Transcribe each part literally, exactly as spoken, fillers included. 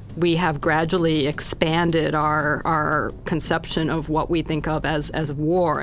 we have gradually expanded our our conception of what we think of as, as war.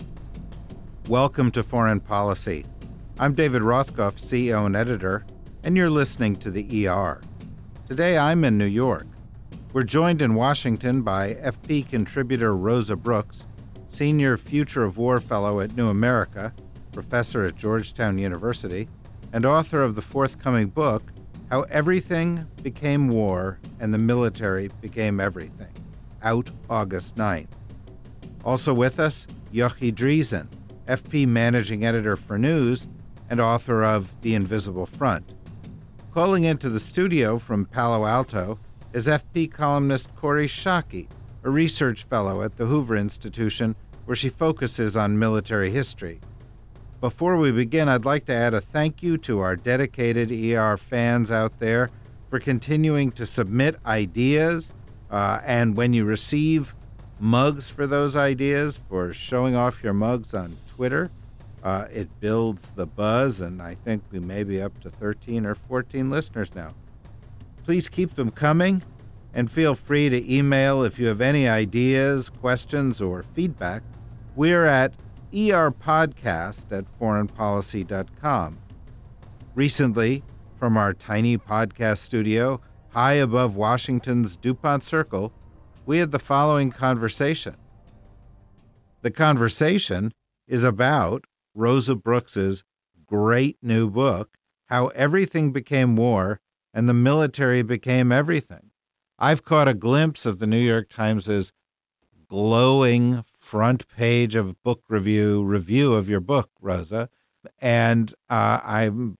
Welcome to Foreign Policy. I'm David Rothkopf, C E O and editor, and you're listening to the E R. Today I'm in New York. We're joined in Washington by F P contributor Rosa Brooks, Senior Future of War Fellow at New America, professor at Georgetown University, and author of the forthcoming book, How Everything Became War and the Military Became Everything, out August ninth. Also with us, Yochi Dreesen, F P managing editor for News and author of The Invisible Front. Calling into the studio from Palo Alto is F P columnist Kori Schake, a research fellow at the Hoover Institution, where she focuses on military history. Before we begin, I'd like to add a thank you to our dedicated E R fans out there for continuing to submit ideas, uh, and when you receive mugs for those ideas, for showing off your mugs on Twitter, uh, it builds the buzz, and I think we may be up to thirteen or fourteen listeners now. Please keep them coming, and feel free to email if you have any ideas, questions, or feedback. We're at erpodcast at foreign policy dot com. Recently, from our tiny podcast studio high above Washington's DuPont Circle, we had the following conversation. The conversation is about Rosa Brooks's great new book, How Everything Became War and the Military Became Everything. I've caught a glimpse of the New York Times' glowing front page of book review review of your book, Rosa, and uh, I'm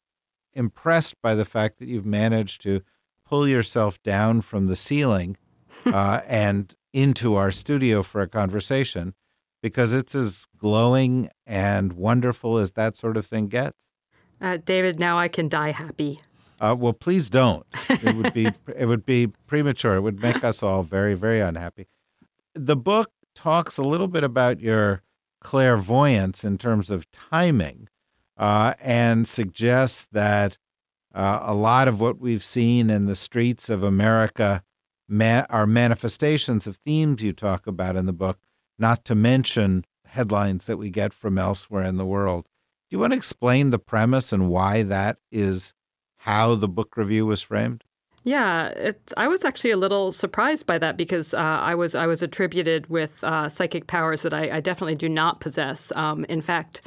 impressed by the fact that you've managed to pull yourself down from the ceiling uh, and into our studio for a conversation, because it's as glowing and wonderful as that sort of thing gets. Uh, David, now I can die happy. Uh, well, please don't. It would be it would be premature. It would make us all very, very unhappy. The book talks a little bit about your clairvoyance in terms of timing, uh, and suggests that uh, a lot of what we've seen in the streets of America ma- are manifestations of themes you talk about in the book, not to mention headlines that we get from elsewhere in the world. Do you want to explain the premise and why that is how the book review was framed? Yeah, it's, I was actually a little surprised by that because uh, I was I was attributed with uh, psychic powers that I, I definitely do not possess. Um, in fact,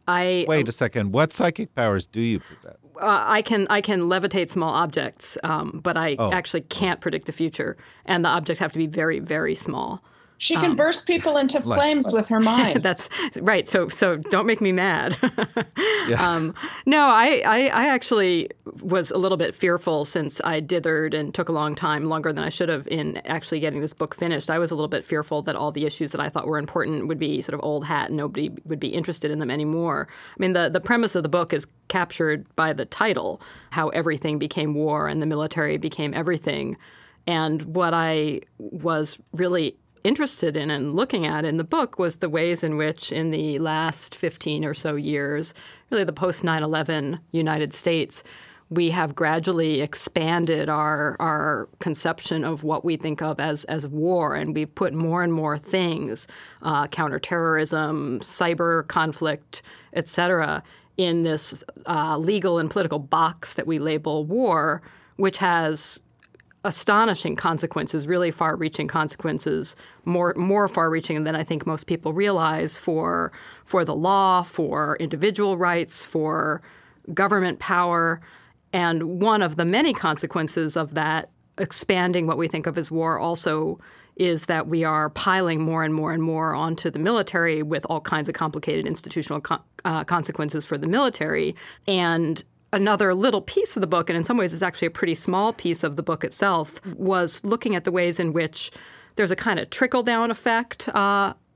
I wait a second. What psychic powers do you possess? Uh, I can I can levitate small objects, um, but I oh. actually can't predict the future, and the objects have to be very, very small. She can um, burst people into flames like, with her mind. That's right. So so don't make me mad. yeah. um, no, I, I, I actually was a little bit fearful since I dithered and took a long time, longer than I should have, in actually getting this book finished. I was a little bit fearful that all the issues that I thought were important would be sort of old hat and nobody would be interested in them anymore. I mean, the, the premise of the book is captured by the title, How Everything Became War and the Military Became Everything. And what I was really interested in and looking at in the book was the ways in which in the last fifteen or so years, really the post nine eleven United States, we have gradually expanded our our conception of what we think of as, as war, and we've put more and more things, uh, counterterrorism, cyber conflict, et cetera, in this uh, legal and political box that we label war, which has astonishing consequences, really far-reaching consequences, more more far-reaching than I think most people realize for for the law, for individual rights, for government power. And one of the many consequences of that expanding what we think of as war also is that we are piling more and more and more onto the military with all kinds of complicated institutional co- uh, consequences for the military. And another little piece of the book, and in some ways it's actually a pretty small piece of the book itself, was looking at the ways in which there's a kind of trickle-down effect uh,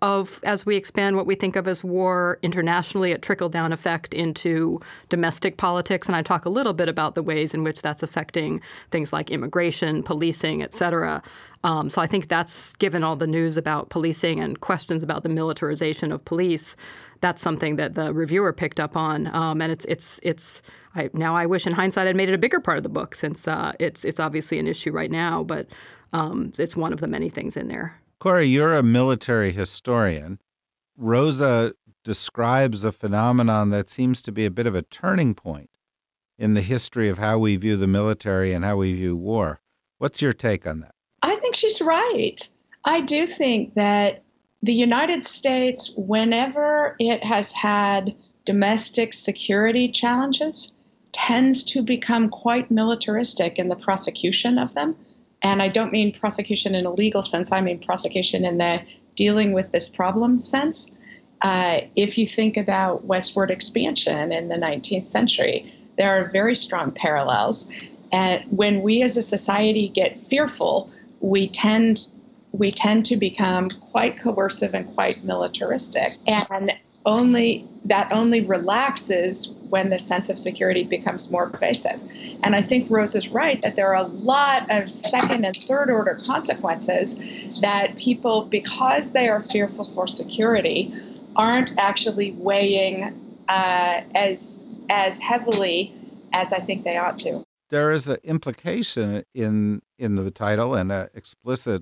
of, as we expand what we think of as war internationally, a trickle-down effect into domestic politics. And I talk a little bit about the ways in which that's affecting things like immigration, policing, et cetera. Um, so I think that's, given all the news about policing and questions about the militarization of police, that's something that the reviewer picked up on. Um, and it's it's it's I, now I wish in hindsight I'd made it a bigger part of the book, since uh, it's it's obviously an issue right now, but um, it's one of the many things in there. Cori, you're a military historian. Rosa describes a phenomenon that seems to be a bit of a turning point in the history of how we view the military and how we view war. What's your take on that? I think she's right. I do think that the United States, whenever it has had domestic security challenges, tends to become quite militaristic in the prosecution of them. And I don't mean prosecution in a legal sense. I mean prosecution in the dealing with this problem sense. Uh, if you think about westward expansion in the nineteenth century, there are very strong parallels. And when we as a society get fearful, we tend we tend to become quite coercive and quite militaristic. And only that only relaxes when the sense of security becomes more pervasive. And I think Rose is right that there are a lot of second and third order consequences that people, because they are fearful for security, aren't actually weighing uh, as as heavily as I think they ought to. There is an implication in in the title and an explicit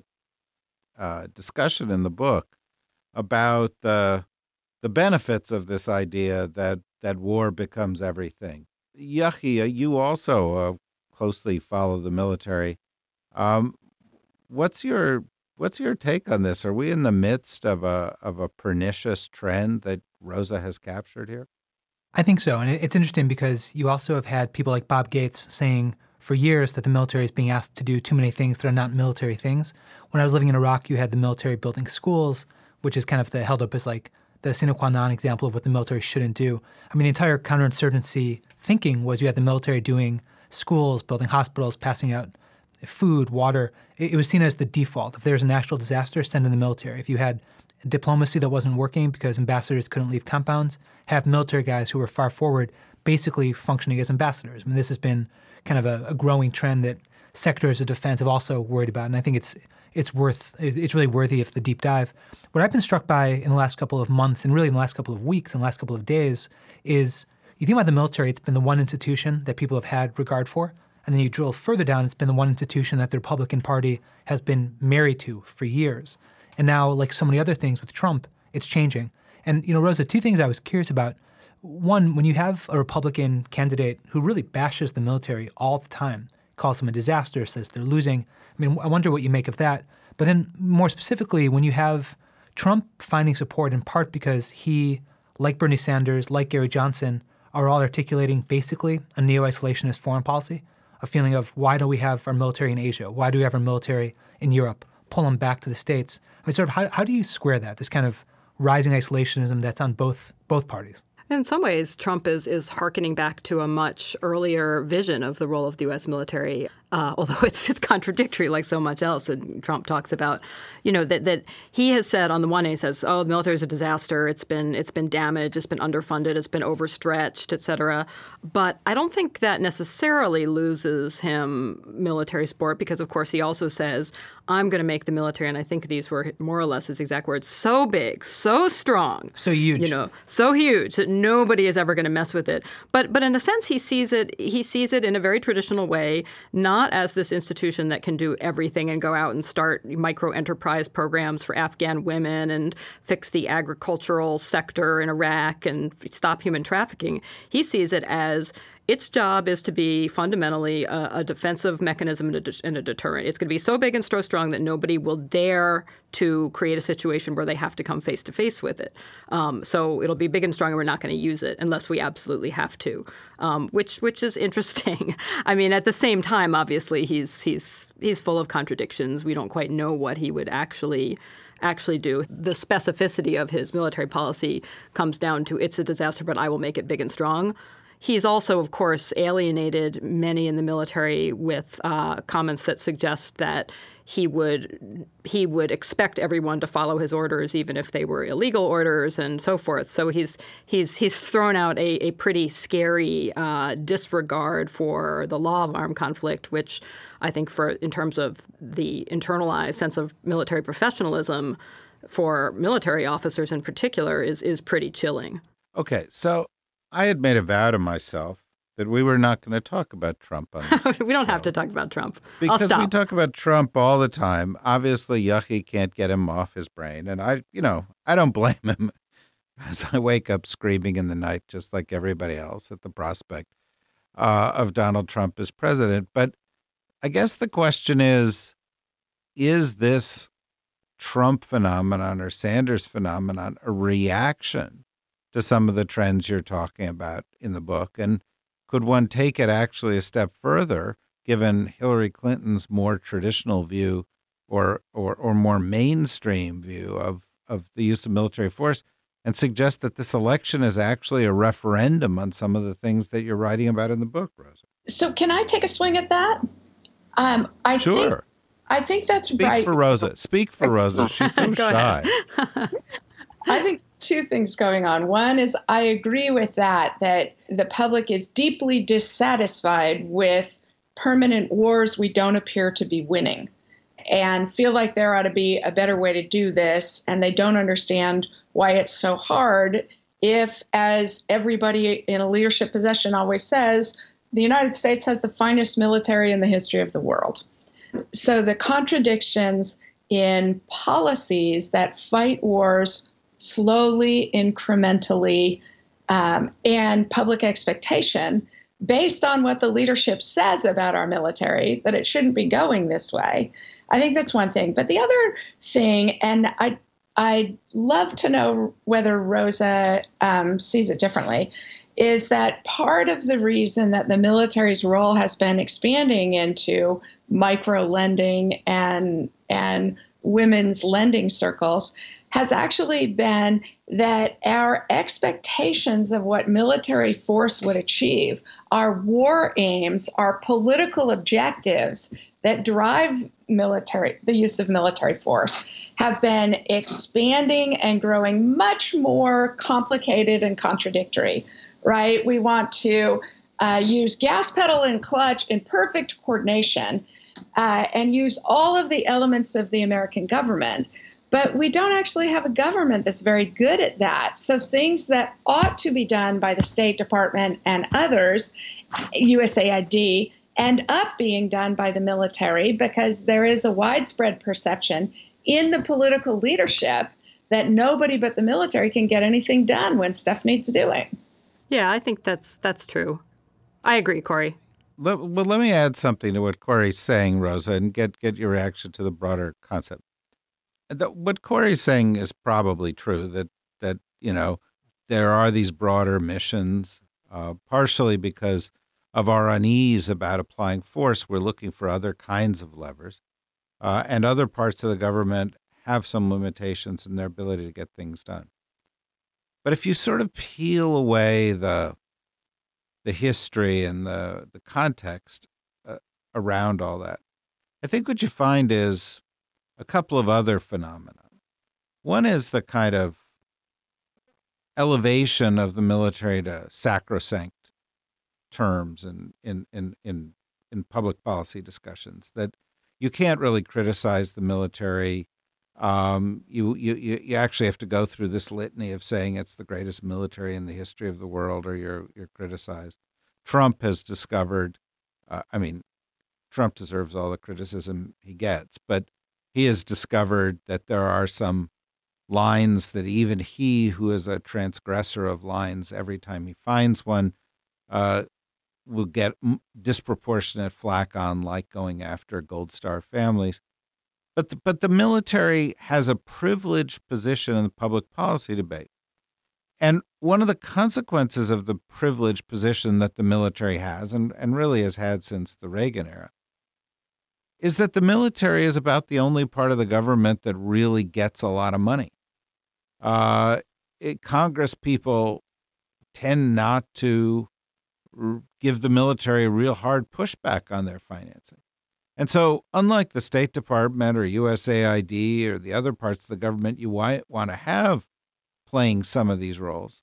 uh, discussion in the book about the the benefits of this idea that, that war becomes everything. Yahia, you also uh, closely follow the military. Um, what's your what's your take on this? Are we in the midst of a of a pernicious trend that Rosa has captured here? I think so. And it's interesting because you also have had people like Bob Gates saying for years that the military is being asked to do too many things that are not military things. When I was living in Iraq, you had the military building schools, which is kind of the, held up as like the sine qua non example of what the military shouldn't do. I mean, the entire counterinsurgency thinking was you had the military doing schools, building hospitals, passing out food, water. It, it was seen as the default. If there was a national disaster, send in the military. If you had diplomacy that wasn't working because ambassadors couldn't leave compounds, have military guys who were far forward basically functioning as ambassadors. I mean, this has been kind of a, a growing trend that sectors of defense have also worried about, and I think it's it's worth it's really worthy of the deep dive. What I've been struck by in the last couple of months, and really in the last couple of weeks and the last couple of days, is you think about the military, it's been the one institution that people have had regard for, and then you drill further down, it's been the one institution that the Republican Party has been married to for years. And now, like so many other things with Trump, it's changing. And, you know, Rosa, two things I was curious about. One, when you have a Republican candidate who really bashes the military all the time, calls them a disaster, says they're losing, I mean, I wonder what you make of that. But then more specifically, when you have Trump finding support in part because he, like Bernie Sanders, like Gary Johnson, are all articulating basically a neo-isolationist foreign policy, a feeling of why don't we have our military in Asia? Why do we have our military in Europe? Pull them back to the States. I mean, sort of how, how do you square that, this kind of rising isolationism that's on both both parties? In some ways, Trump is is hearkening back to a much earlier vision of the role of the U S military, uh, although it's it's contradictory like so much else that Trump talks about. You know, that that he has said on the one hand, he says, oh, the military is a disaster. It's been it's been damaged. It's been underfunded. It's been overstretched, et cetera. But I don't think that necessarily loses him military support because, of course, he also says, I'm going to make the military, and I think these were more or less his exact words, so big, so strong. So huge. You know, so huge that nobody is ever going to mess with it. But but in a sense, he sees it he sees it in a very traditional way, not as this institution that can do everything and go out and start micro-enterprise programs for Afghan women and fix the agricultural sector in Iraq and stop human trafficking. He sees it as its job is to be fundamentally a, a defensive mechanism and a, de- and a deterrent. It's going to be so big and so strong that nobody will dare to create a situation where they have to come face to face with it. Um, so it'll be big and strong, and we're not going to use it unless we absolutely have to, um, which which is interesting. I mean, at the same time, obviously, he's he's he's full of contradictions. We don't quite know what he would actually. actually do. The specificity of his military policy comes down to it's a disaster, but I will make it big and strong. He's also, of course, alienated many in the military with uh, comments that suggest that he would he would expect everyone to follow his orders, even if they were illegal orders, and so forth. So he's he's he's thrown out a, a pretty scary uh, disregard for the law of armed conflict, which I think, for in terms of the internalized sense of military professionalism for military officers in particular, is is pretty chilling. Okay, so I had made a vow to myself that we were not going to talk about Trump on this We don't show. have to talk about Trump. Because I'll stop. we talk about Trump all the time. Obviously, Yucky can't get him off his brain. And I, you know, I don't blame him, as I wake up screaming in the night, just like everybody else, at the prospect uh, of Donald Trump as president. But I guess the question is, is this Trump phenomenon or Sanders phenomenon a reaction to some of the trends you're talking about in the book? And could one take it actually a step further, given Hillary Clinton's more traditional view or or, or more mainstream view of, of the use of military force, and suggest that this election is actually a referendum on some of the things that you're writing about in the book, Rosa? So can I take a swing at that? Um, I Sure. Think, I think that's Speak right. for Rosa. Speak for Rosa. She's so Go shy. I think two things going on. One is I agree with that, that the public is deeply dissatisfied with permanent wars we don't appear to be winning and feel like there ought to be a better way to do this. And they don't understand why it's so hard if, as everybody in a leadership position always says, the United States has the finest military in the history of the world. So the contradictions in policies that fight wars slowly, incrementally, um, and public expectation based on what the leadership says about our military, that it shouldn't be going this way. I think that's one thing. But the other thing, and I, I'd love to know whether Rosa um, sees it differently, is that part of the reason that the military's role has been expanding into micro lending and and women's lending circles has actually been that our expectations of what military force would achieve, our war aims, our political objectives that drive military, the use of military force, have been expanding and growing much more complicated and contradictory, right? We want to uh, use gas pedal and clutch in perfect coordination uh, and use all of the elements of the American government. But we don't actually have a government that's very good at that. So things that ought to be done by the State Department and others, U S A I D, end up being done by the military because there is a widespread perception in the political leadership that nobody but the military can get anything done when stuff needs doing. Yeah, I think that's that's true. I agree, Corey. Let, well, let me add something to what Corey's saying, Rosa, and get, get your reaction to the broader concept. The, what Corey's saying is probably true, that, that you know, there are these broader missions, uh, partially because of our unease about applying force. We're looking for other kinds of levers, uh, and other parts of the government have some limitations in their ability to get things done. But if you sort of peel away the the history and the, the context uh, around all that, I think what you find is a couple of other phenomena. One is the kind of elevation of the military to sacrosanct terms in, in, in, in, in public policy discussions, that you can't really criticize the military. Um, you, you, you actually have to go through this litany of saying it's the greatest military in the history of the world, or you're, you're criticized. Trump has discovered, uh, I mean, Trump deserves all the criticism he gets, but he has discovered that there are some lines that even he, who is a transgressor of lines, every time he finds one, uh, will get disproportionate flack on, like going after Gold Star families. But the, but the military has a privileged position in the public policy debate. And one of the consequences of the privileged position that the military has, and, and really has had since the Reagan era, is that the military is about the only part of the government that really gets a lot of money. Uh, it, Congress people tend not to r- give the military a real hard pushback on their financing. And so, unlike the State Department or U S A I D or the other parts of the government you want to have playing some of these roles,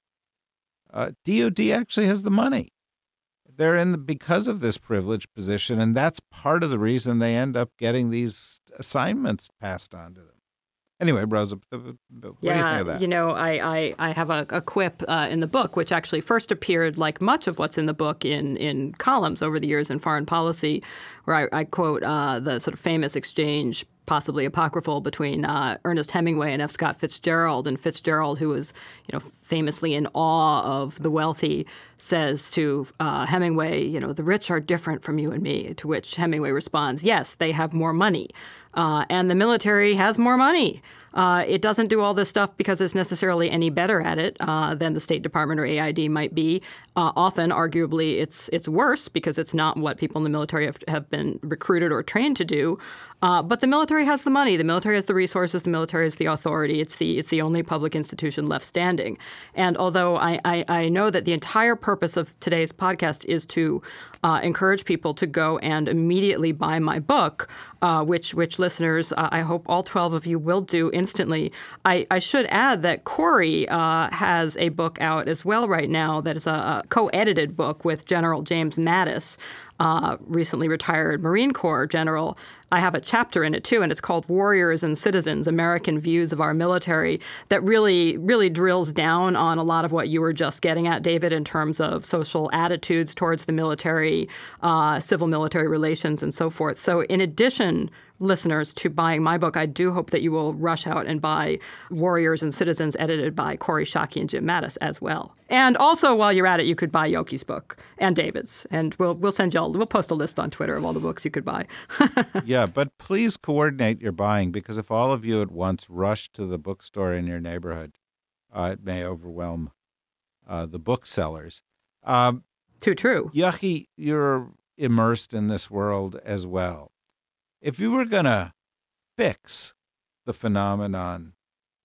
uh, D O D actually has the money. They're in the, because of this privileged position, and that's part of the reason they end up getting these assignments passed on to them. Anyway, Rosa, what do yeah, you think of that? You know, I, I, I have a, a quip uh, in the book, which actually first appeared, like much of what's in the book, in, in columns over the years in Foreign Policy, where I, I quote uh, the sort of famous exchange, possibly apocryphal, between uh, Ernest Hemingway and F. Scott Fitzgerald. And Fitzgerald, who was, you know, famously in awe of the wealthy, says to uh, Hemingway, you know, the rich are different from you and me, to which Hemingway responds, yes, they have more money. Uh, and the military has more money. Uh, it doesn't do all this stuff because it's necessarily any better at it uh, than the State Department or A I D might be. Uh, often, arguably, it's it's worse because it's not what people in the military have, have been recruited or trained to do. Uh, but the military has the money. The military has the resources. The military has the authority. It's the it's the only public institution left standing. And although I, I, I know that the entire purpose of today's podcast is to uh, encourage people to go and immediately buy my book, uh, which which listeners, uh, I hope all twelve of you will do instantly. I, I should add that Corey uh, has a book out as well right now that is a, a co-edited book with General James Mattis, uh, recently retired Marine Corps general. I have a chapter in it, too, and it's called Warriors and Citizens, American Views of Our Military, that really, really drills down on a lot of what you were just getting at, David, in terms of social attitudes towards the military, uh, civil-military relations, and so forth. So in addition, listeners, to buying my book, I do hope that you will rush out and buy Warriors and Citizens, edited by Corey Shockey and Jim Mattis as well. And also, while you're at it, you could buy Yoki's book and David's, and we'll we'll send y'all, we'll post a list on Twitter of all the books you could buy. Yeah, but please coordinate your buying, because if all of you at once rush to the bookstore in your neighborhood, uh, it may overwhelm uh, the booksellers. Um, Too true. Yoki, you're immersed in this world as well. If you were going to fix the phenomenon,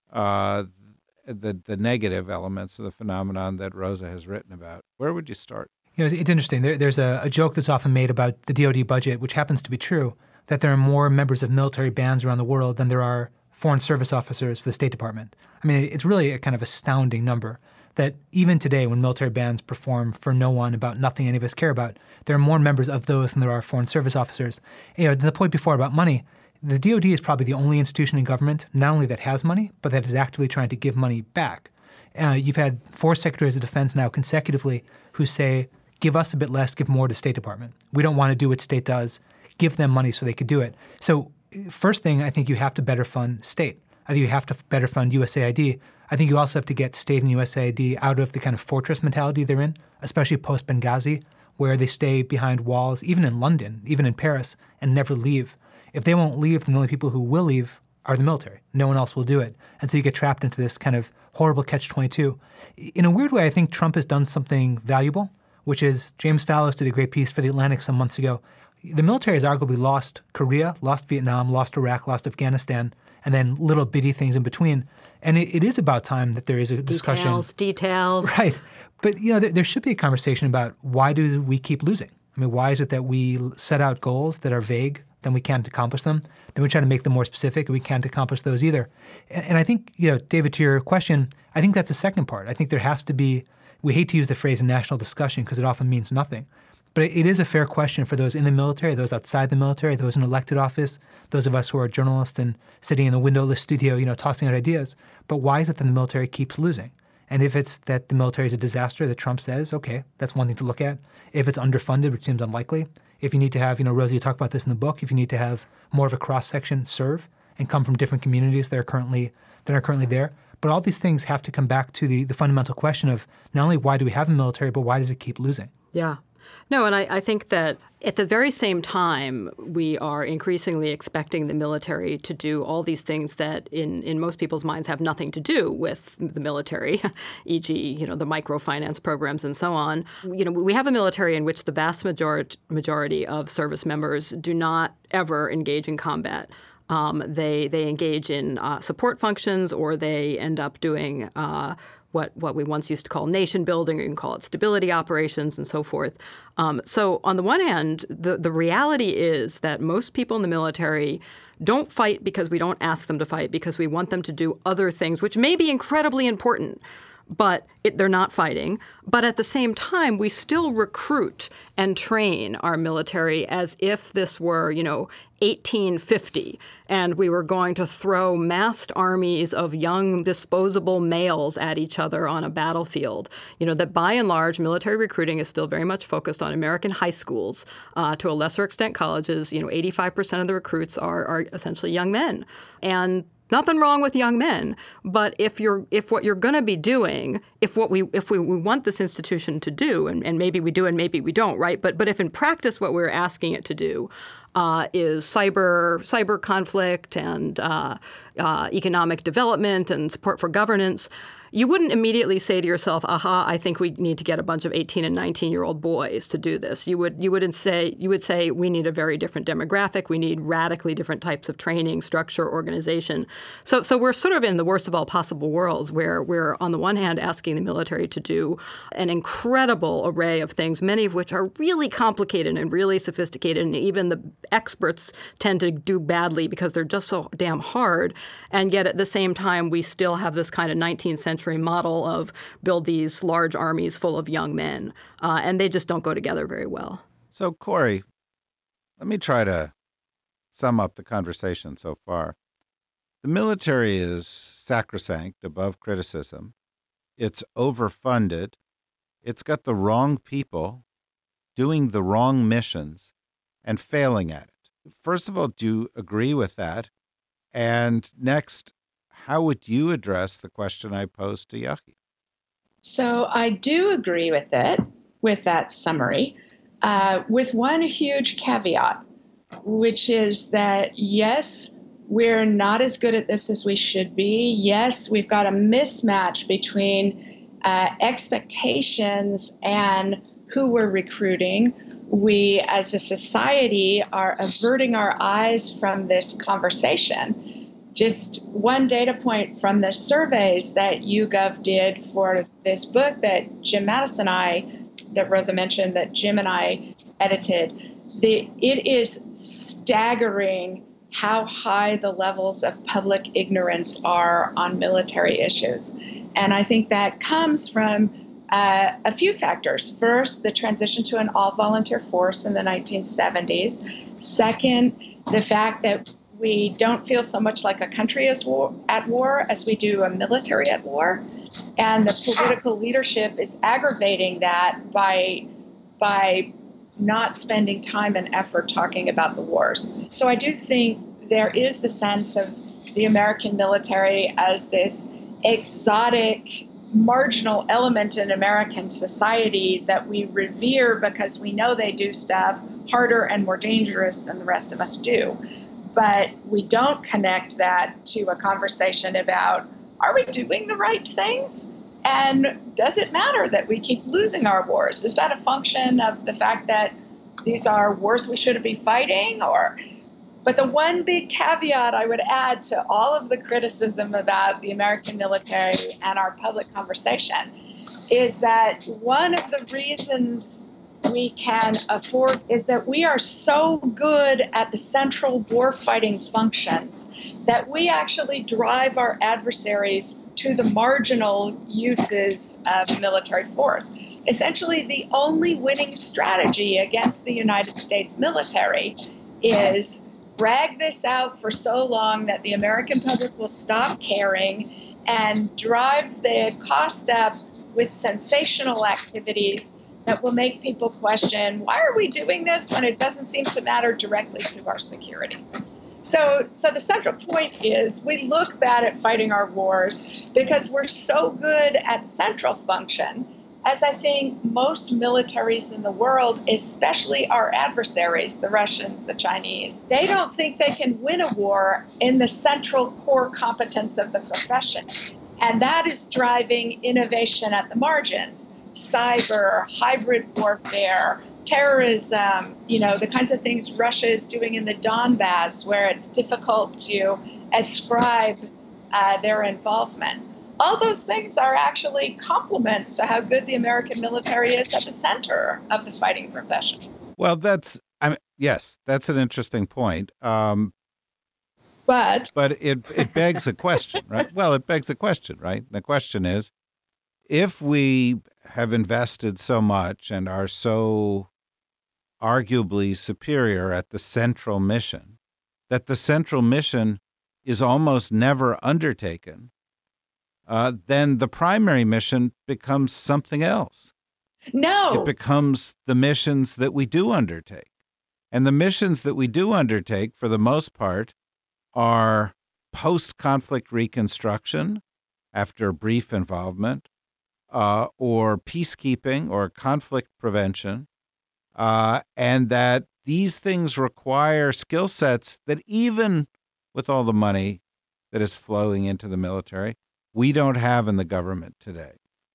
uh, the the negative elements of the phenomenon that Rosa has written about, where would you start? You know, it's interesting. There, there's a, a joke that's often made about the D O D budget, which happens to be true, that there are more members of military bands around the world than there are foreign service officers for the State Department. I mean, it's really a kind of astounding number that even today, when military bands perform for no one about nothing any of us care about, there are more members of those than there are foreign service officers. You know, to the point before about money, the D O D is probably the only institution in government not only that has money, but that is actively trying to give money back. Uh, you've had four secretaries of defense now consecutively who say, give us a bit less, give more to State Department. We don't want to do what state does. Give them money so they could do it. So first thing, I think you have to better fund state. I think you have to better fund U S A I D. I think you also have to get state and U S A I D out of the kind of fortress mentality they're in, especially post-Benghazi, where they stay behind walls, even in London, even in Paris, and never leave. If they won't leave, then the only people who will leave are the military. No one else will do it. And so you get trapped into this kind of horrible catch twenty-two. In a weird way, I think Trump has done something valuable, which is James Fallows did a great piece for The Atlantic some months ago. The military has arguably lost Korea, lost Vietnam, lost Iraq, lost Afghanistan, and then little bitty things in between. And it, it is about time that there is a discussion. Details, details. Right. But, you know, there, there should be a conversation about why do we keep losing? I mean, why is it that we set out goals that are vague, then we can't accomplish them? Then we try to make them more specific, and we can't accomplish those either. And, and I think, you know, David, to your question, I think that's the second part. I think there has to be, we hate to use the phrase national discussion because it often means nothing. But it is a fair question for those in the military, those outside the military, those in elected office, those of us who are journalists and sitting in the windowless studio, you know, tossing out ideas. But why is it that the military keeps losing? And if it's that the military is a disaster that Trump says, okay, that's one thing to look at. If it's underfunded, which seems unlikely. If you need to have, you know, Rosie, you talk about this in the book, if you need to have more of a cross-section serve and come from different communities that are currently that are currently there. But all these things have to come back to the, the fundamental question of not only why do we have a military, but why does it keep losing? Yeah. No, and I, I think that at the very same time, we are increasingly expecting the military to do all these things that in, in most people's minds have nothing to do with the military, for example, you know, the microfinance programs and so on. You know, we have a military in which the vast majority, majority of service members do not ever engage in combat. Um, they they engage in uh, support functions, or they end up doing uh, what, what we once used to call nation building, or you can call it stability operations and so forth. Um, so on the one hand, the, the reality is that most people in the military don't fight because we don't ask them to fight, because we want them to do other things, which may be incredibly important. But it, they're not fighting. But at the same time, we still recruit and train our military as if this were, you know, eighteen fifty, and we were going to throw massed armies of young, disposable males at each other on a battlefield. You know, that by and large, military recruiting is still very much focused on American high schools, uh, to a lesser extent colleges. You know, eighty-five percent of the recruits are, are essentially young men. And nothing wrong with young men, but if you're if what you're going to be doing, if what we if we, we want this institution to do, and, and maybe we do and maybe we don't, right? But but if in practice what we're asking it to do uh, is cyber cyber conflict and uh, uh, economic development and support for governance, you wouldn't immediately say to yourself, aha, I think we need to get a bunch of eighteen and nineteen-year-old boys to do this. You would you wouldn't say you would say we need a very different demographic. We need radically different types of training, structure, organization. So so we're sort of in the worst of all possible worlds, where we're on the one hand asking the military to do an incredible array of things, many of which are really complicated and really sophisticated, and even the experts tend to do badly because they're just so damn hard. And yet at the same time, we still have this kind of nineteenth century model of build these large armies full of young men, uh, and they just don't go together very well. So, Corey, let me try to sum up the conversation so far. The military is sacrosanct, above criticism. It's overfunded. It's got the wrong people doing the wrong missions and failing at it. First of all, do you agree with that? And next, how would you address the question I posed to Yachi? So I do agree with it, with that summary, uh, with one huge caveat, which is that, yes, we're not as good at this as we should be. Yes, we've got a mismatch between uh, expectations and who we're recruiting. We, as a society, are averting our eyes from this conversation. Just one data point from the surveys that YouGov did for this book that Jim Mattis and I, that Rosa mentioned, that Jim and I edited, the, it is staggering how high the levels of public ignorance are on military issues. And I think that comes from uh, a few factors. First, the transition to an all-volunteer force in the nineteen seventies. Second, the fact that we don't feel so much like a country is war, at war as we do a military at war. And the political leadership is aggravating that by, by not spending time and effort talking about the wars. So I do think there is the sense of the American military as this exotic, marginal element in American society that we revere because we know they do stuff harder and more dangerous than the rest of us do. But we don't connect that to a conversation about, are we doing the right things? And does it matter that we keep losing our wars? Is that a function of the fact that these are wars we shouldn't be fighting? Or, but the one big caveat I would add to all of the criticism about the American military and our public conversation is that one of the reasons we can afford is that we are so good at the central warfighting functions that we actually drive our adversaries to the marginal uses of military force. Essentially, the only winning strategy against the United States military is drag this out for so long that the American public will stop caring and drive the cost up with sensational activities that will make people question, why are we doing this when it doesn't seem to matter directly to our security? So, so the central point is we look bad at fighting our wars because we're so good at central function, as I think most militaries in the world, especially our adversaries, the Russians, the Chinese, they don't think they can win a war in the central core competence of the profession. And that is driving innovation at the margins. Cyber, hybrid warfare, terrorism, you know, the kinds of things Russia is doing in the Donbass, where it's difficult to ascribe uh, their involvement. All those things are actually compliments to how good the American military is at the center of the fighting profession. Well, that's, I mean, yes, that's an interesting point. Um, but but it, it begs a question, right? Well, it begs a question, right? The question is, if we have invested so much and are so arguably superior at the central mission, that the central mission is almost never undertaken, uh, then the primary mission becomes something else. No. It becomes the missions that we do undertake. And the missions that we do undertake, for the most part, are post-conflict reconstruction after brief involvement, uh, or peacekeeping or conflict prevention, uh, and that these things require skill sets that even with all the money that is flowing into the military, we don't have in the government today.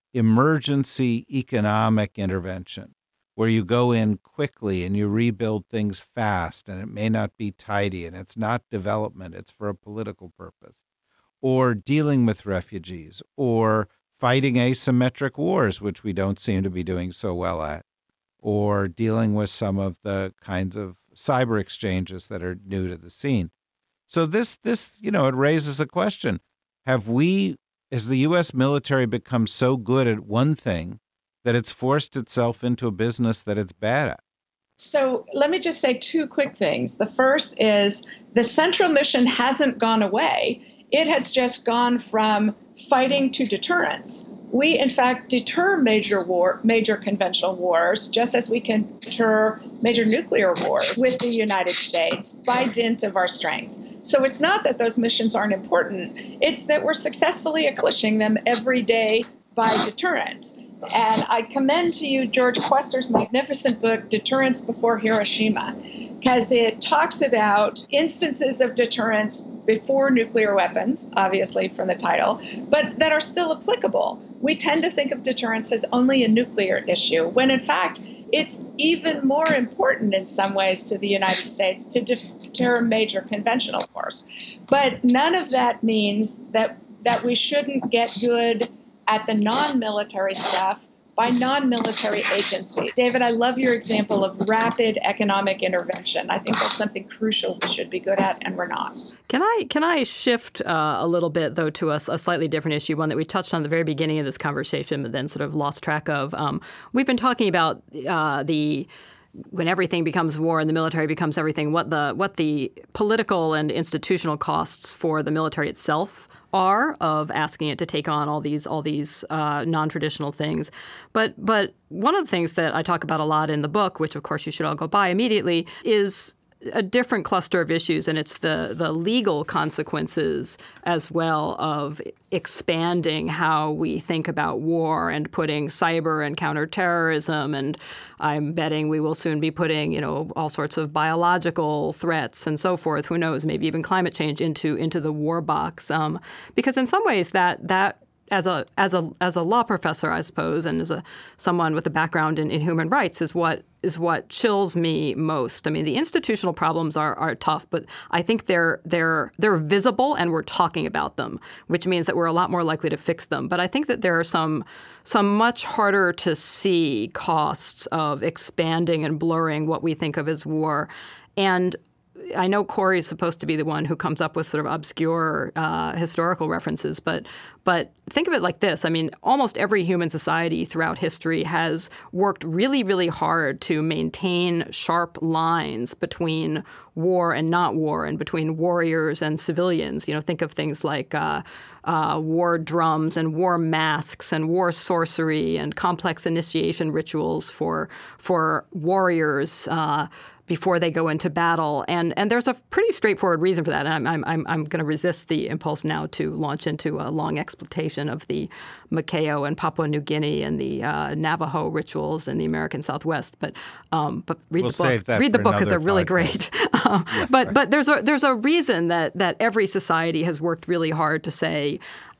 Emergency economic intervention, where you go in quickly and you rebuild things fast, and it may not be tidy, and it's not development, it's for a political purpose. Or dealing with refugees, or fighting asymmetric wars, which we don't seem to be doing so well at, or dealing with some of the kinds of cyber exchanges that are new to the scene. So this, this, you know, it raises a question. Have we, has the U S military become so good at one thing that it's forced itself into a business that it's bad at? So let me just say two quick things. The first is the central mission hasn't gone away. It has just gone from fighting to deterrence. We, in fact, deter major war, major conventional wars, just as we can deter major nuclear wars with the United States by dint of our strength. So it's not that those missions aren't important. It's that we're successfully accomplishing them every day by deterrence. And I commend to you George Quester's magnificent book, Deterrence Before Hiroshima, because it talks about instances of deterrence before nuclear weapons, obviously from the title, but that are still applicable. We tend to think of deterrence as only a nuclear issue, when in fact, it's even more important in some ways to the United States to deter major conventional wars. But none of that means that, that we shouldn't get good at the non-military stuff by non-military agencies. David, I love your example of rapid economic intervention. I think that's something crucial we should be good at, and we're not. Can I can I shift uh, a little bit, though, to a, a slightly different issue, one that we touched on at the very beginning of this conversation, but then sort of lost track of. Um, we've been talking about uh, the when everything becomes war and the military becomes everything, what the what the political and institutional costs for the military itself are of asking it to take on all these all these uh, non-traditional things. But but one of the things that I talk about a lot in the book, which of course you should all go buy immediately, is a different cluster of issues, and it's the the legal consequences as well of expanding how we think about war and putting cyber and counterterrorism, and I'm betting we will soon be putting, you know, all sorts of biological threats and so forth. Who knows? Maybe even climate change into into the war box, um, because in some ways that that. As a as a as a law professor, I suppose, and as a someone with a background in, in human rights, is what is what chills me most. I mean, the institutional problems are are tough, but I think they're they're they're visible, and we're talking about them, which means that we're a lot more likely to fix them. But I think that there are some some much harder to see costs of expanding and blurring what we think of as war, and I know Corey's supposed to be the one who comes up with sort of obscure uh, historical references, but but think of it like this. I mean, almost every human society throughout history has worked really, really hard to maintain sharp lines between war and not war, and between warriors and civilians. You know, think of things like uh, uh, war drums and war masks and war sorcery and complex initiation rituals for for warriors Uh, before they go into battle. And and there's a pretty straightforward reason for that. And I'm I'm I'm going to resist the impulse now to launch into a long explanation of the Macao and Papua New Guinea and the uh, Navajo rituals in the American Southwest. But um, but read we'll the book. Save that read the for book because they're really podcast. great. um, yeah, but right. but there's a there's a reason that that every society has worked really hard to say,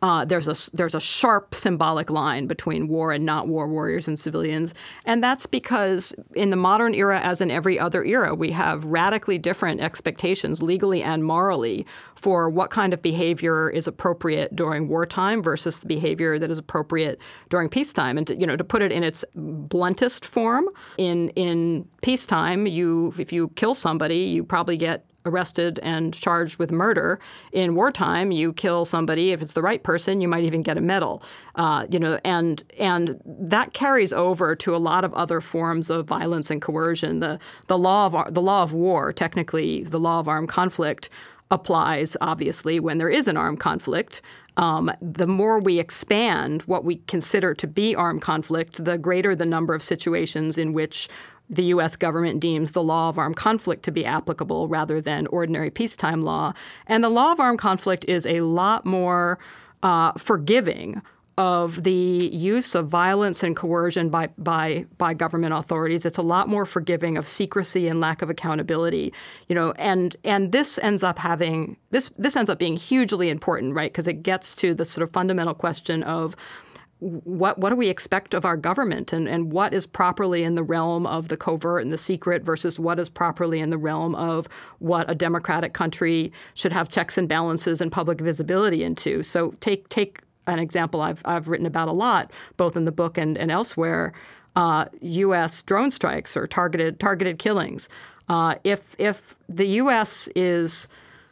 Uh, there's a there's a sharp symbolic line between war and not war warriors and civilians, and that's because in the modern era, as in every other era, we have radically different expectations, legally and morally, for what kind of behavior is appropriate during wartime versus the behavior that is appropriate during peacetime. And to, you know, to put it in its bluntest form, in in peacetime, you if you kill somebody, you probably get arrested and charged with murder. In wartime, you kill somebody, if it's the right person, you might even get a medal. Uh, you know, and and that carries over to a lot of other forms of violence and coercion. The the law of the law of war, technically, the law of armed conflict, applies obviously when there is an armed conflict. Um, the more we expand what we consider to be armed conflict, the greater the number of situations in which the U S government deems the law of armed conflict to be applicable rather than ordinary peacetime law. And the law of armed conflict is a lot more uh, forgiving of the use of violence and coercion by, by by government authorities. It's a lot more forgiving of secrecy and lack of accountability, you know, and and this ends up having this this ends up being hugely important, right? Because it gets to the sort of fundamental question of What what do we expect of our government, and, and what is properly in the realm of the covert and the secret versus what is properly in the realm of what a democratic country should have checks and balances and public visibility into. So take take an example I've I've written about a lot, both in the book and, and elsewhere, uh, U S drone strikes or targeted targeted killings. Uh, if if the U S is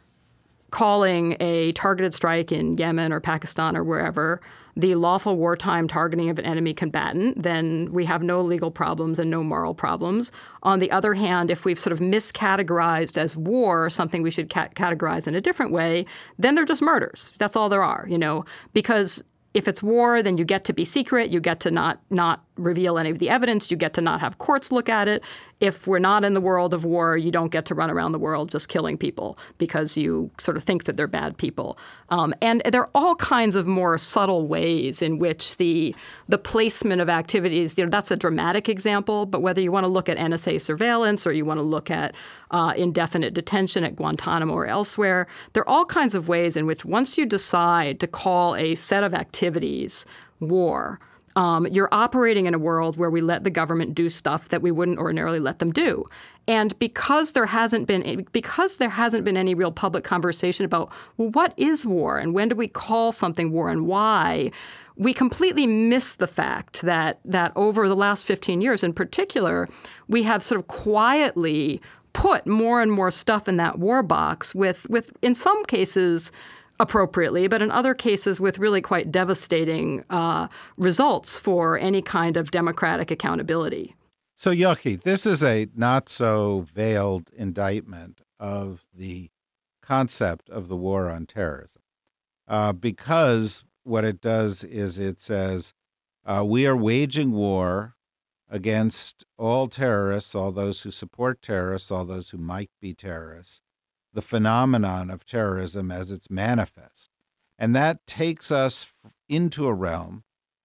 calling a targeted strike in Yemen or Pakistan or wherever the lawful wartime targeting of an enemy combatant, then we have no legal problems and no moral problems. On the other hand, if we've sort of miscategorized as war something we should ca- categorize in a different way, then they're just murders. That's all there are, you know, because if it's war, then you get to be secret. You get to not not reveal any of the evidence. You get to not have courts look at it. If we're not in the world of war, you don't get to run around the world just killing people because you sort of think that they're bad people. Um, and there are all kinds of more subtle ways in which the the placement of activities, you know, that's a dramatic example. But whether you want to look at N S A surveillance or you want to look at uh, indefinite detention at Guantanamo or elsewhere, there are all kinds of ways in which once you decide to call a set of activities war, Um, you're operating in a world where we let the government do stuff that we wouldn't ordinarily let them do. And because there hasn't been because there hasn't been any real public conversation about, well, what is war and when do we call something war and why, we completely miss the fact that that over the last fifteen years in particular, we have sort of quietly put more and more stuff in that war box with, with in some cases, appropriately, but in other cases with really quite devastating uh, results for any kind of democratic accountability. So, Yochi, this is a not-so-veiled indictment of the concept of the war on terrorism, uh, because what it does is it says uh, we are waging war against all terrorists, all those who support terrorists, all those who might be terrorists, the phenomenon of terrorism as it's manifest. And that takes us into a realm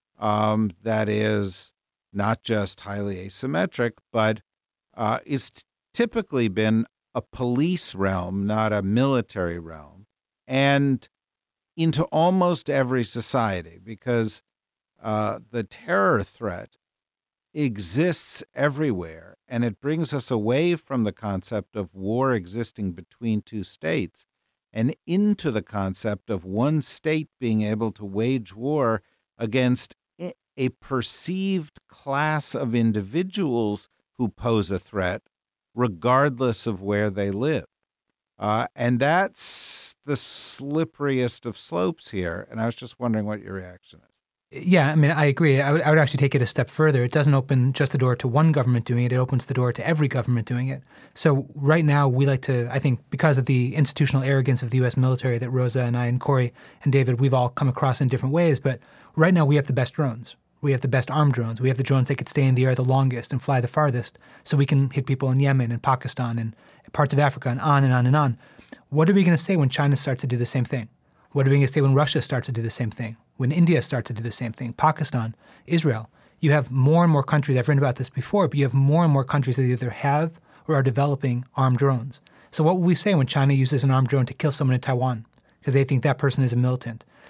um, that is not just highly asymmetric, but uh, is t- typically been a police realm, not a military realm, and into almost every society, because uh, the terror threat exists everywhere. And it brings us away from the concept of war existing between two states and into the concept of one state being able to wage war against a perceived class of individuals who pose a threat, regardless of where they live. Uh, and that's the slipperiest of slopes here. And I was just wondering what your reaction is. Yeah, I mean, I agree. I would, I would actually take it a step further. It doesn't open just the door to one government doing it. It opens the door to every government doing it. So right now, we like to, I think, because of the institutional arrogance of the U S military that Rosa and I and Corey and David, we've all come across in different ways. But right now, we have the best drones. We have the best armed drones. We have the drones that could stay in the air the longest and fly the farthest. So we can hit people in Yemen and Pakistan and parts of Africa and on and on and on. What are we going to say when China starts to do the same thing? What are we going to say when Russia starts to do the same thing? When India starts to do the same thing? Pakistan, Israel. You have more and more countries, I've written about this before, but you have more and more countries that either have or are developing armed drones. So what will we say when China uses an armed drone to kill someone in Taiwan because they think that person is a militant?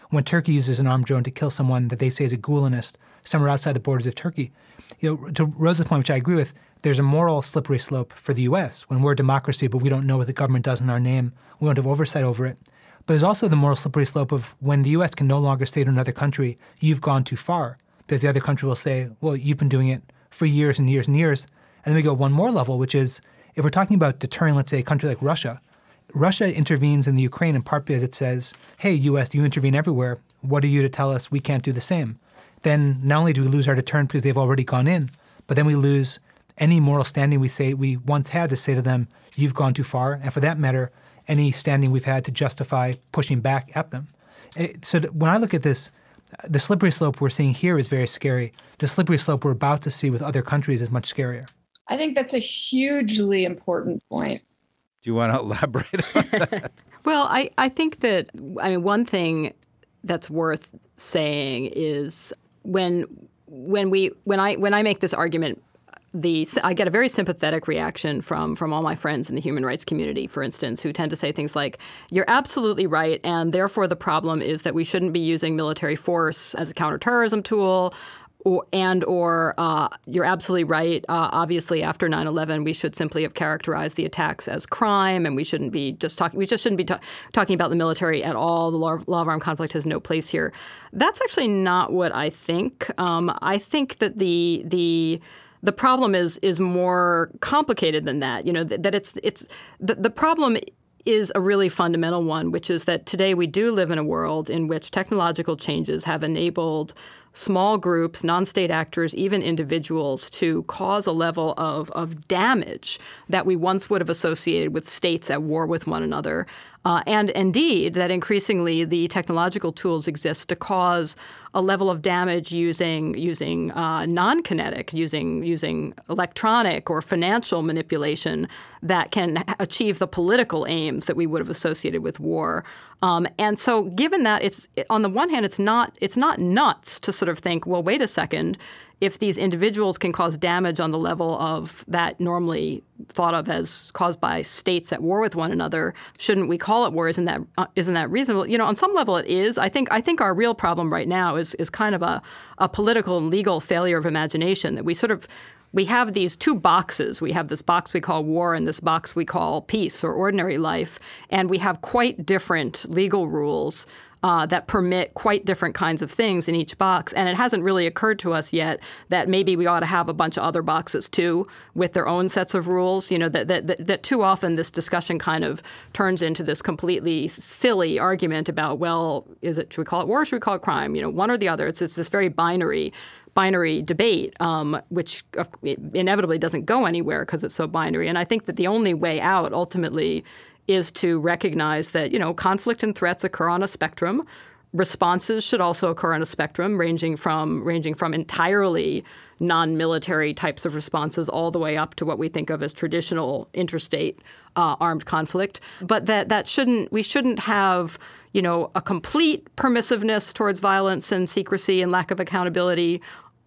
when Turkey uses an armed drone to kill someone that they say is a Gulenist somewhere outside the borders of Turkey. You know, to Rosa's point, which I agree with, there's a moral slippery slope for the U S when we're a democracy, but we don't know what the government does in our name. We don't have oversight over it. But there's also the moral slippery slope of when the U S can no longer say to another country, you've gone too far, because the other country will say, well, you've been doing it for years and years and years. And then we go one more level, which is if we're talking about deterring, let's say, a country like Russia, Russia intervenes in the Ukraine in part because it says, hey, U S, you intervene everywhere. What are you to tell us we can't do the same? Then not only do we lose our deterrent because they've already gone in, but then we lose any moral standing we say we once had to say to them, you've gone too far. And for that matter, any standing we've had to justify pushing back at them. It, so when I look at this, the slippery slope we're seeing here is very scary. The slippery slope we're about to see with other countries is much scarier. I think that's a hugely important point. Do you want to elaborate on that? Well, I, I think that, I mean, one thing that's worth saying is when when we when I when I make this argument, the I get a very sympathetic reaction from from all my friends in the human rights community, for instance, who tend to say things like, you're absolutely right, and therefore the problem is that we shouldn't be using military force as a counterterrorism tool. Or, and or uh, you're absolutely right. Uh, obviously, after nine eleven, we should simply have characterized the attacks as crime, and we shouldn't be just talking. We just shouldn't be ta- talking about the military at all. The law, law of armed conflict has no place here. That's actually not what I think. Um, I think that the the the problem is is more complicated than that. You know that, that it's it's the, the problem is a really fundamental one, which is that today we do live in a world in which technological changes have enabled small groups, non-state actors, even individuals to cause a level of, of damage that we once would have associated with states at war with one another. Uh, and indeed, that increasingly the technological tools exist to cause a level of damage using using uh, non-kinetic, using using electronic or financial manipulation that can achieve the political aims that we would have associated with war. Um, and so, given that, it's on the one hand, it's not it's not nuts to sort of think, well, wait a second. If these individuals can cause damage on the level of that normally thought of as caused by states at war with one another, shouldn't we call it war? Isn't that uh, isn't that reasonable? You know, on some level it is. I think I think our real problem right now is is kind of a, a political and legal failure of imagination, that we sort of we have these two boxes. We have this box we call war and this box we call peace or ordinary life, and we have quite different legal rules Uh, that permit quite different kinds of things in each box. And it hasn't really occurred to us yet that maybe we ought to have a bunch of other boxes too with their own sets of rules. You know, that that, that, that too often this discussion kind of turns into this completely silly argument about, well, is it, should we call it war or should we call it crime? You know, one or the other. It's, it's this very binary binary debate, um, which inevitably doesn't go anywhere because it's so binary. And I think that the only way out ultimately is to recognize that, you know, conflict and threats occur on a spectrum. Responses should also occur on a spectrum, ranging from ranging from entirely non-military types of responses all the way up to what we think of as traditional interstate uh, armed conflict. But that that shouldn't we shouldn't have, you know, a complete permissiveness towards violence and secrecy and lack of accountability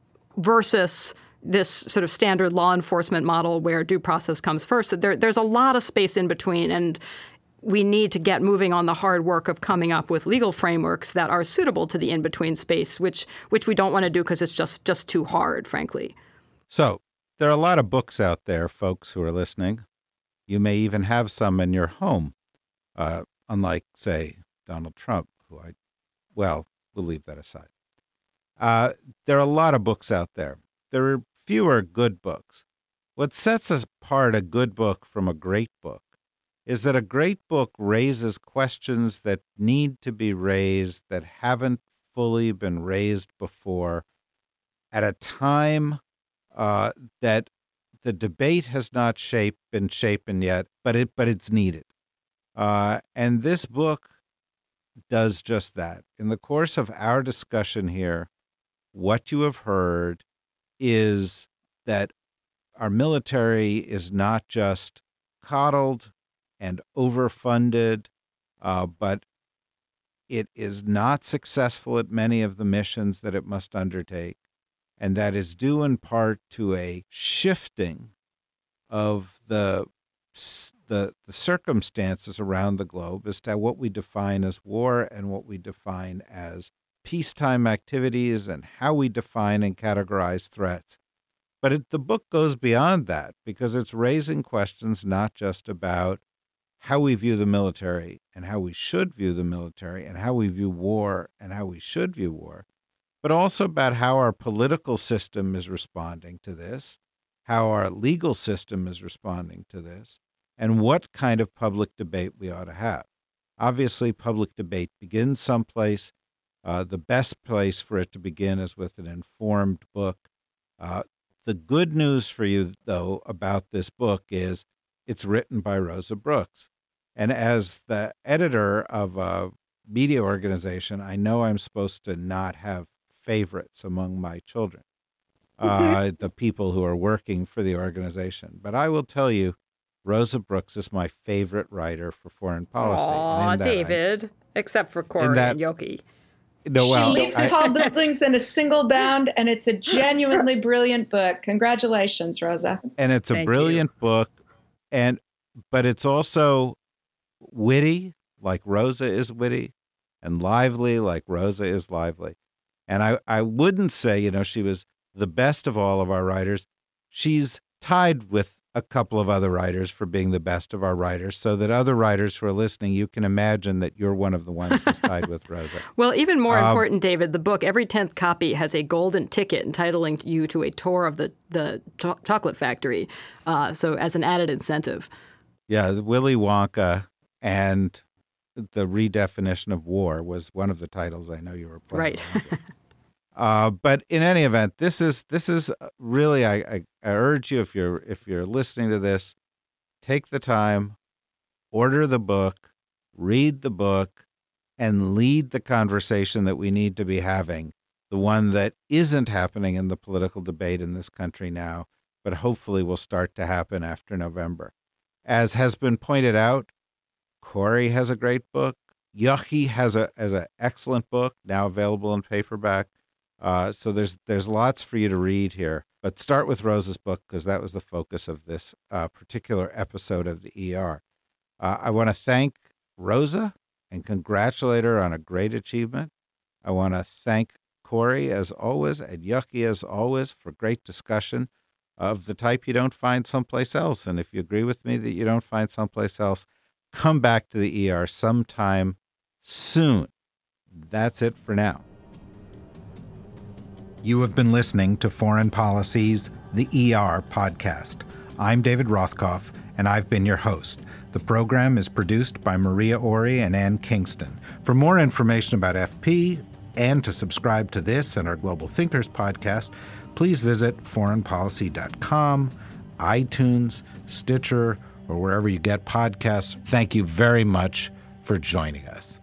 versus this sort of standard law enforcement model where due process comes first. There, there's a lot of space in between, and we need to get moving on the hard work of coming up with legal frameworks that are suitable to the in-between space, which which we don't want to do because it's just just too hard, frankly. So there are a lot of books out there, folks who are listening. You may even have some in your home, uh, unlike, say, Donald Trump, who I, well, we'll leave that aside. Uh, there are a lot of books out there. There are fewer good books. What sets apart a good book from a great book is that a great book raises questions that need to be raised that haven't fully been raised before at a time uh, that the debate has not shaped, been shapen yet, but it but it's needed. Uh, and this book does just that. In the course of our discussion here, what you have heard is that our military is not just coddled and overfunded, uh, but it is not successful at many of the missions that it must undertake. And that is due in part to a shifting of the the, the circumstances around the globe as to what we define as war and what we define as peacetime activities and how we define and categorize threats. But it, the book goes beyond that because it's raising questions not just about how we view the military and how we should view the military and how we view war and how we should view war, but also about how our political system is responding to this, how our legal system is responding to this, and what kind of public debate we ought to have. Obviously, public debate begins someplace. Uh, the best place for it to begin is with an informed book. Uh, the good news for you, though, about this book is it's written by Rosa Brooks. And as the editor of a media organization, I know I'm supposed to not have favorites among my children, uh, the people who are working for the organization. But I will tell you, Rosa Brooks is my favorite writer for foreign policy. Aw, David, I, except for Corey that, and Yoki. No, well, she leaps I, tall buildings in a single bound, and it's a genuinely brilliant book. Congratulations, Rosa. And it's a Thank brilliant you. book, and but it's also witty, like Rosa is witty, and lively, like Rosa is lively. And I, I wouldn't say, you know, she was the best of all of our writers. She's tied with a couple of other writers for being the best of our writers, so that other writers who are listening, you can imagine that you're one of the ones who's tied with Rosa. Well, even more um, important, David, the book, every tenth copy has a golden ticket entitling you to a tour of the, the cho- chocolate factory, uh, so as an added incentive. Yeah, Willy Wonka and the redefinition of war was one of the titles I know you were playing. Right. Uh, but in any event, this is this is really I, I, I urge you if you're if you're listening to this, take the time, order the book, read the book, and lead the conversation that we need to be having, the one that isn't happening in the political debate in this country now, but hopefully will start to happen after November. As has been pointed out, Corey has a great book. Yochi has a has an excellent book now available in paperback. Uh, so there's there's lots for you to read here, but start with Rosa's book because that was the focus of this uh, particular episode of the E R. Uh, I want to thank Rosa and congratulate her on a great achievement. I want to thank Corey, as always, and Yochi, as always, for great discussion of the type you don't find someplace else. And if you agree with me that you don't find someplace else, come back to the E R sometime soon. That's it for now. You have been listening to Foreign Policy's The E R podcast. I'm David Rothkopf, and I've been your host. The program is produced by Maria Ori and Ann Kingston. For more information about F P and to subscribe to this and our Global Thinkers podcast, please visit foreign policy dot com, iTunes, Stitcher, or wherever you get podcasts. Thank you very much for joining us.